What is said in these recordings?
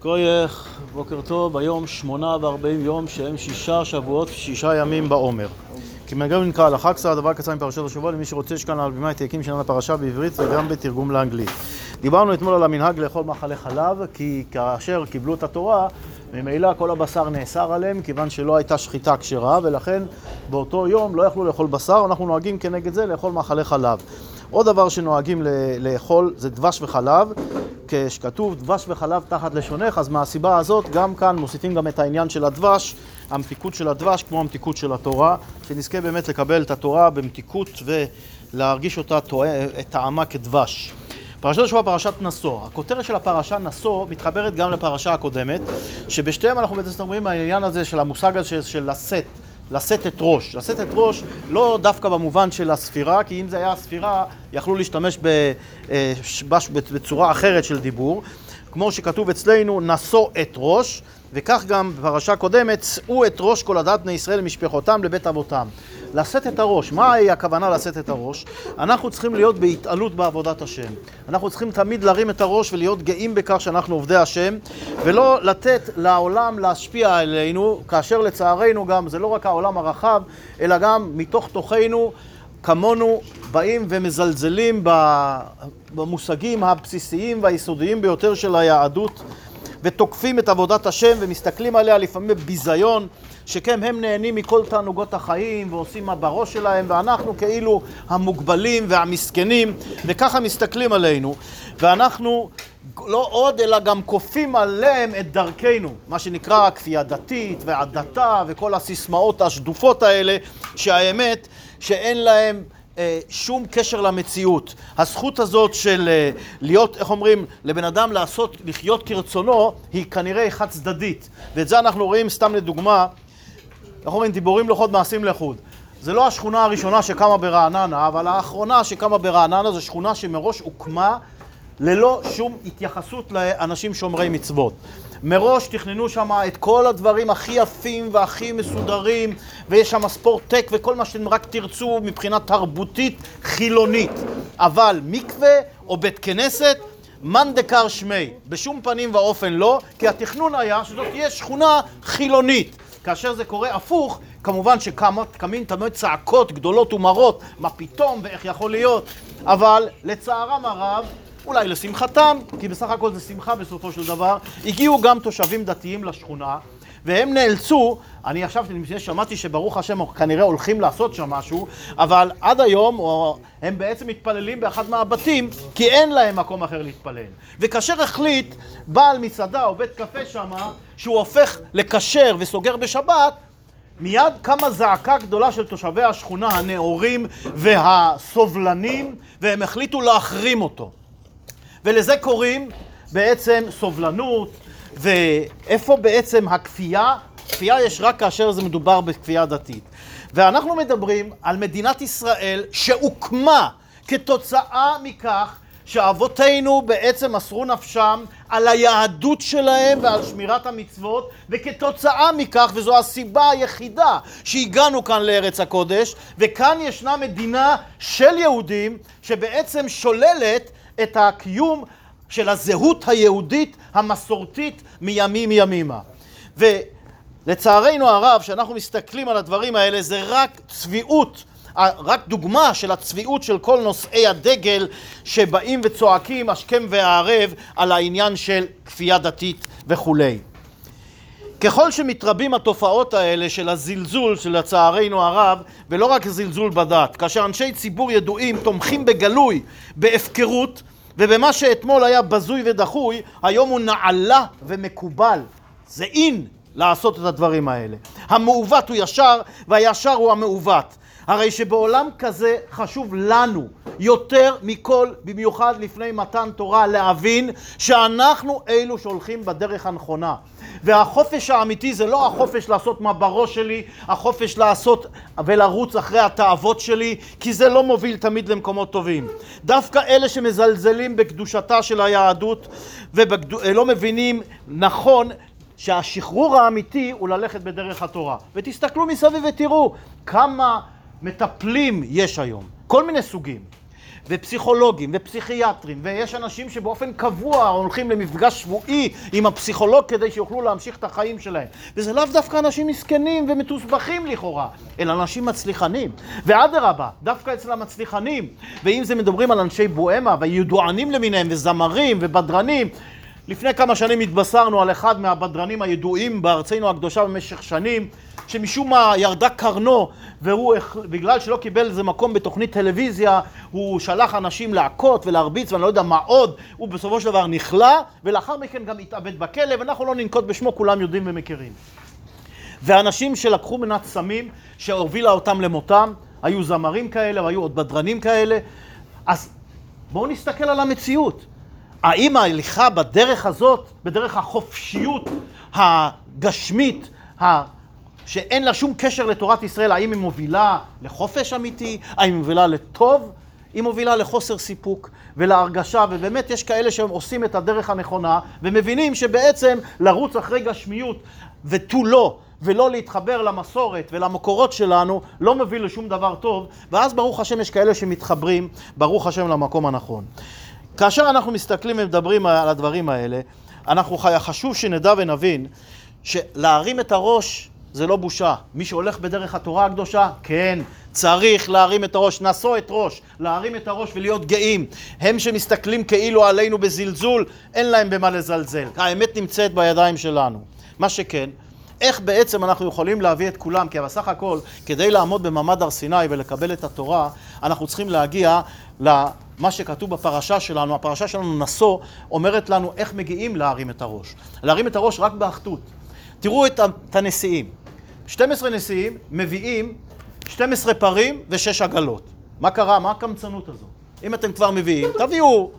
כוייך, בוקר טוב, היום 840 יום שהם 6 שבועות ו6 ימים בעומר. כי מגיעים נקרא על החג סעד, דבר קצר מפרשת השבוע למי שרוצה שכאן על בימה העתקים שלנו לפרשה בעברית וגם בתרגום לאנגלית. דיברנו אתמול על המנהג לאכול מאכלי חלב, כי כאשר קיבלו את התורה, ממילא כל הבשר נאסר עליהם, כיוון שלא הייתה שחיטה כשרה, ולכן באותו יום לא יכלו לאכול בשר, אנחנו נוהגים כנגד זה לאכול מאכלי חלב. עוד דבר שנוהגים לאכול זה דבש וחלב, כשכתוב דבש וחלב תחת לשונך, אז מהסיבה הזאת גם כאן מוסיפים גם את העניין של הדבש, המתיקות של הדבש כמו המתיקות של התורה, שנזכה באמת לקבל את התורה במתיקות ולהרגיש אותה טעמה כדבש. פרשת השבוע פרשת נשוא. הכותרת של הפרשה נשוא מתחברת גם לפרשה הקודמת, שבשתיהם אנחנו בעצם אומרים העניין הזה של המושג הזה של לשאת את ראש. לשאת את ראש לא דווקא במובן של הספירה, כי אם זה היה הספירה, יכלו להשתמש בצורה אחרת של דיבור. כמו שכתוב אצלנו, נשוא את ראש, וכך גם בפרשה קודמת, שאו את ראש כל עדת בני ישראל למשפחותם לבית אבותם. לשאת את הראש. מהי הכוונה לשאת את הראש? אנחנו צריכים להיות בהתעלות בעבודת השם. אנחנו צריכים תמיד להרים את הראש ולהיות גאים בכך שאנחנו עובדי השם, ולא לתת לעולם להשפיע עלינו, כאשר לצערנו גם זה לא רק העולם הרחב, אלא גם מתוך תוכנו, כמונו באים ומזלזלים במושגים הבסיסיים והיסודיים ביותר של היהדות, ותוקפים את עבודת השם ומסתכלים עליה לפעמים בביזיון, שכן הם נהנים מכל תענוגות החיים ועושים מה בראש שלהם, ואנחנו כאילו המוגבלים והמסכנים, וככה מסתכלים עלינו, ואנחנו לא עוד אלא גם כופים עליהם את דרכנו, מה שנקרא כפייה דתית והדתה וכל הסיסמאות השדופות האלה, שהאמת שאין להם שום קשר למציאות. הזכות הזאת של להיות, איך אומרים, לבן אדם לחיות כרצונו, היא כנראה חד צדדית. ואת זה אנחנו רואים סתם לדוגמה, אנחנו אומרים, דיבורים לחוד מעשים לחוד. זה לא השכונה הראשונה שקמה ברעננה, אבל האחרונה שקמה ברעננה זו שכונה שמראש הוקמה ללא שום התייחסות לאנשים שומרי מצוות. מראש תכננו שם את כל הדברים הכי יפים והכי מסודרים, ויש שם ספורטק וכל מה שאתם רק תרצו מבחינה תרבותית חילונית. אבל מקווה או בית כנסת, מן דקר שמי, בשום פנים ואופן לא, כי התכנון היה שזאת תהיה שכונה חילונית. כאשר זה קורה הפוך, כמובן שקמים תמיד צעקות גדולות ומרות, מה פתאום ואיך יכול להיות, אבל לצערם הרב, אולי לשמחתם, כי בסך הכל זה שמחה בסופו של דבר, הגיעו גם תושבים דתיים לשכונה, והם נאלצו, אני עכשיו שמעתי שברוך השם כנראה הולכים לעשות שם משהו, אבל עד היום הם בעצם מתפללים באחד מהבתים, כי אין להם מקום אחר להתפלל. וכאשר החליט בעל מסעדה או בית קפה שם, שהוא הופך לקשר וסוגר בשבת, מיד קמה זעקה גדולה של תושבי השכונה הנאורים והסובלנים, והם החליטו להחרים אותו. ולזה קוראים בעצם סובלנות, ואיפה בעצם הכפייה? כפייה יש רק כאשר זה מדובר בכפייה דתית. ואנחנו מדברים על מדינת ישראל שהוקמה כתוצאה מכך שאבותינו בעצם מסרו נפשם על היהדות שלהם ועל שמירת המצוות, וכתוצאה מכך, וזו הסיבה היחידה שהגענו כאן לארץ הקודש, וכאן ישנה מדינה של יהודים שבעצם שוללת את הקיום של הזהות היהודית המסורתית מימים ימימה. ולצערנו הרב, שאנחנו מסתכלים על הדברים האלה, זה רק צביעות, רק דוגמה של הצביעות של כל נושאי הדגל שבאים וצועקים השכם והערב על העניין של כפייה דתית וכולי. ככל שמתרבים התופעות האלה של הזלזול של לצערנו הרב, ולא רק זלזול בדת, כאשר אנשי ציבור ידועים תומכים בגלוי, בהפקרות, ובמה שאתמול היה בזוי ודחוי, היום הוא נעלה ומקובל. זה אין לעשות את הדברים האלה. המעוות הוא ישר, והישר הוא המעוות. הרי שבעולם כזה חשוב לנו יותר מכל, במיוחד לפני מתן תורה, להבין שאנחנו אלו שהולכים בדרך הנכונה. והחופש האמיתי זה לא החופש לעשות מה בראש שלי, החופש לעשות ולרוץ אחרי התאוות שלי, כי זה לא מוביל תמיד למקומות טובים. דווקא אלה שמזלזלים בקדושתה של היהדות ולא מבינים נכון שהשחרור האמיתי הוא ללכת בדרך התורה. ותסתכלו מסביב ותראו כמה מטפלים יש היום, כל מיני סוגים. ופסיכולוגים ופסיכיאטרים, ויש אנשים שבאופן קבוע הולכים למפגש שבועי עם הפסיכולוג כדי שיוכלו להמשיך את החיים שלהם. וזה לאו דווקא אנשים מסכנים ומתוסבכים לכאורה, אלא אנשים מצליחנים. ואדרבה, דווקא אצל המצליחנים, ואם זה מדברים על אנשי בוהמה וידוענים למיניהם וזמרים ובדרנים, לפני כמה שנים התבשרנו על אחד מהבדרנים הידועים בארצנו הקדושה במשך שנים, שמשום מה ירדה קרנו, והוא, בגלל שלא קיבל איזה מקום בתוכנית טלוויזיה, הוא שלח אנשים להכות ולהרביץ ואני לא יודע מה עוד, הוא בסופו של דבר נכלא, ולאחר מכן גם התאבד בכלא, ואנחנו לא ננקוט בשמו, כולם יודעים ומכירים. ואנשים שלקחו מנת סמים, שהובילה אותם למותם, היו זמרים כאלה, והיו עוד בדרנים כאלה. אז בואו נסתכל על המציאות. האם ההליכה בדרך הזאת, בדרך החופשיות הגשמית, שאין לה שום קשר לתורת ישראל, האם היא מובילה לחופש אמיתי? האם היא מובילה לטוב? היא מובילה לחוסר סיפוק ולהרגשה, ובאמת יש כאלה שעושים את הדרך הנכונה, ומבינים שבעצם לרוץ אחרי גשמיות ותו לא, ולא להתחבר למסורת ולמקורות שלנו, לא מביא לשום דבר טוב, ואז ברוך השם יש כאלה שמתחברים, ברוך השם למקום הנכון. כאשר אנחנו מסתכלים ומדברים על הדברים האלה, חשוב שנדע ונבין שלהרים את הראש זה לא בושה. מי שהולך בדרך התורה הקדושה, כן, צריך להרים את הראש, נשוא את ראש, להרים את הראש ולהיות גאים. הם שמסתכלים כאילו עלינו בזלזול, אין להם במה לזלזל. האמת נמצאת בידיים שלנו. מה שכן, איך בעצם אנחנו יכולים להביא את כולם? כי בסך הכל, כדי לעמוד במעמד הר סיני ולקבל את התורה, אנחנו צריכים להגיע למה שכתוב בפרשה שלנו. הפרשה שלנו נשוא אומרת לנו איך מגיעים להרים את הראש. להרים את הראש רק באחדות. תראו את הנשיאים. 12 נשיאים מביאים 12 פרים ו6 עגלות. מה קרה? מה הקמצנות הזו? אם אתם כבר מביאים, תביאו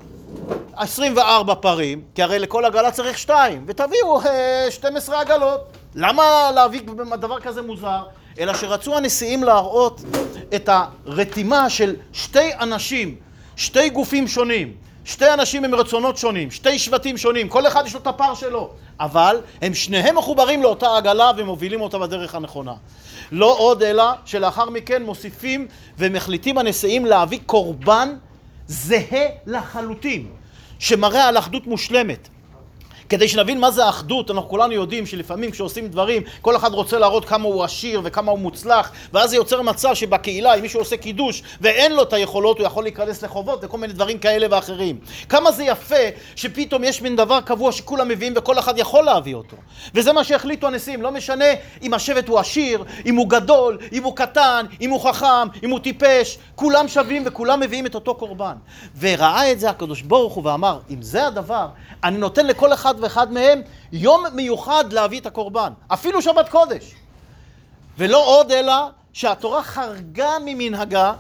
24 פרים, כי הרי לכל עגלה צריך 2, ותביאו 12 עגלות. למה להביא דבר כזה מוזר? אלא שרצו הנשיאים להראות את הרתימה של שתי אנשים, שתי גופים שונים, שתי אנשים עם רצונות שונים, שתי שבטים שונים, כל אחד יש לו את הפר שלו, אבל הם שניהם מחוברים לאותה עגלה ומובילים אותה בדרך הנכונה. לא עוד אלא שלאחר מכן מוסיפים ומחליטים הנשיאים להביא קורבן זהה לחלוטין, שמראה על אחדות מושלמת. כדי שנבין מה זה האחדות, אנחנו כולנו יודעים שלפעמים כשעושים דברים, כל אחד רוצה להראות כמה הוא עשיר וכמה הוא מוצלח, ואז זה יוצר מצב שבקהילה, אם מישהו עושה קידוש ואין לו את היכולות, הוא יכול להיכנס לחובות וכל מיני דברים כאלה ואחרים. כמה זה יפה שפתאום יש מין דבר קבוע שכולם מביאים וכל אחד יכול להביא אותו. וזה מה שהחליטו הנשיאים, לא משנה אם השבט הוא עשיר, אם הוא גדול, אם הוא קטן, אם הוא חכם, אם הוא טיפש, כולם שווים וכולם מביאים את אותו קורבן. וראה את זה הקדוש ברוך הוא ואמר, אם זה הדבר, אני נותן לכל אחד ואחד מהם יום מיוחד להביא את הקורבן, אפילו שבת קודש. ולא עוד אלא שהתורה חרגה ממנהגה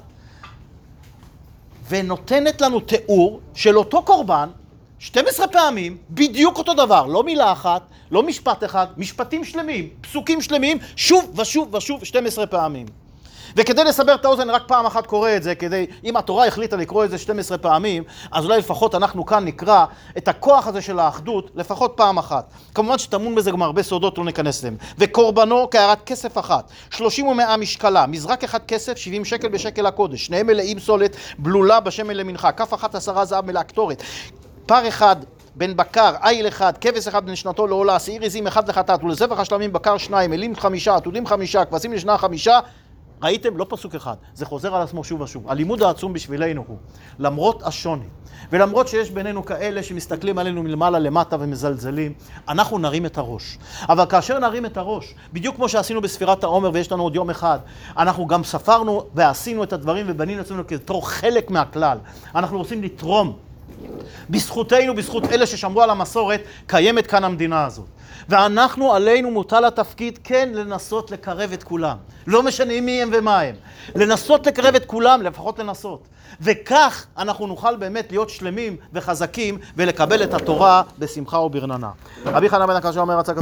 ונותנת לנו תיאור של אותו קורבן 12 פעמים, בדיוק אותו דבר, לא מילה אחת, לא משפט אחד, משפטים שלמים, פסוקים שלמים, שוב ושוב ושוב 12 פעמים. וכדי לסבר את האוזן, רק פעם אחת קורא את זה, אם התורה החליטה לקרוא את זה 12 פעמים, אז אולי לפחות אנחנו כאן נקרא את הכוח הזה של האחדות, לפחות פעם אחת. כמובן שטמון בזה גם הרבה סודות, לא ניכנס להם. וקורבנו כהרת כסף אחת, 30 ו100 משקלה, מזרק אחד כסף, 70 שקל בשקל הקודש, שניהם מלאים סולת, בלולה בשמן למנחה, כף אחת 10 זהב מלאה קטורת, פר אחד, בן בקר, איל אחד, כבש אחד בן שנתו לעולה, שעיר עזים אחד לחטאת, ולזבח השלמים בקר 2, אלים 5, עתודים 5, כבשים לשנה 5, ראיתם? לא פסוק אחד, זה חוזר על עצמו שוב ושוב. הלימוד העצום בשבילנו הוא, למרות השוני, ולמרות שיש בינינו כאלה שמסתכלים עלינו מלמעלה למטה ומזלזלים, אנחנו נרים את הראש. אבל כאשר נרים את הראש, בדיוק כמו שעשינו בספירת העומר ויש לנו עוד יום אחד, אנחנו גם ספרנו ועשינו את הדברים ובנינו עצמנו כתור חלק מהכלל. אנחנו רוצים לתרום. בזכותנו, בזכות אלה ששמרו על המסורת, קיימת כאן המדינה הזאת. ואנחנו עלינו מוטל התפקיד כן לנסות לקרב את כולם. לא משנה מי הם ומה הם. לנסות לקרב את כולם, לפחות לנסות. וכך אנחנו נוכל באמת להיות שלמים וחזקים ולקבל את התורה בשמחה וברננה. רבי חנן בן עקשיא אומר,